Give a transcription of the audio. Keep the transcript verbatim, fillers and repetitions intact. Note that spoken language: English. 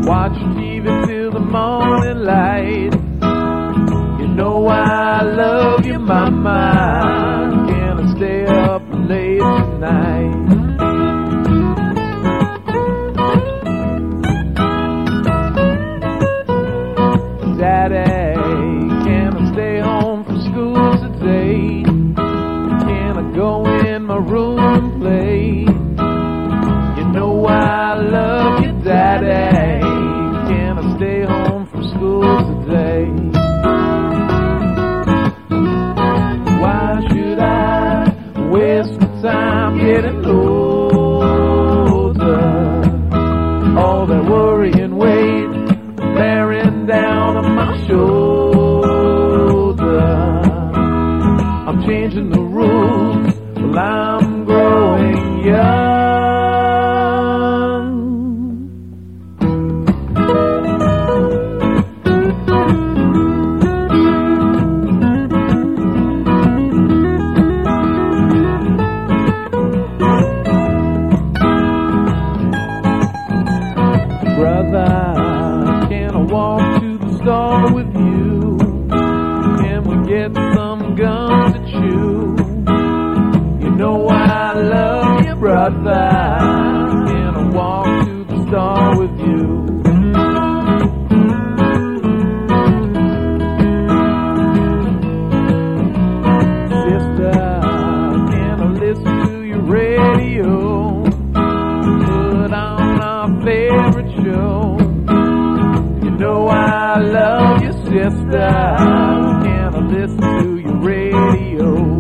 Watch T V till the morning light. You know I love you, mama. Can I stay up late tonight? Daddy, can I stay home from school today? Can I go in my room and play? You know I love you, Daddy. Can I stay home from school today? Why should I waste my time getting older? All that worry and weight bearing down on my shoulder. I'm changing the rules while I'm growing young. Brother, can I walk to the store with you? Can we get some gum to chew? You know I love you, brother. Can I walk to the store with you? Sister, can I listen to your radio? Put on our favorite show. You know I love you, sister. Can I listen to your radio?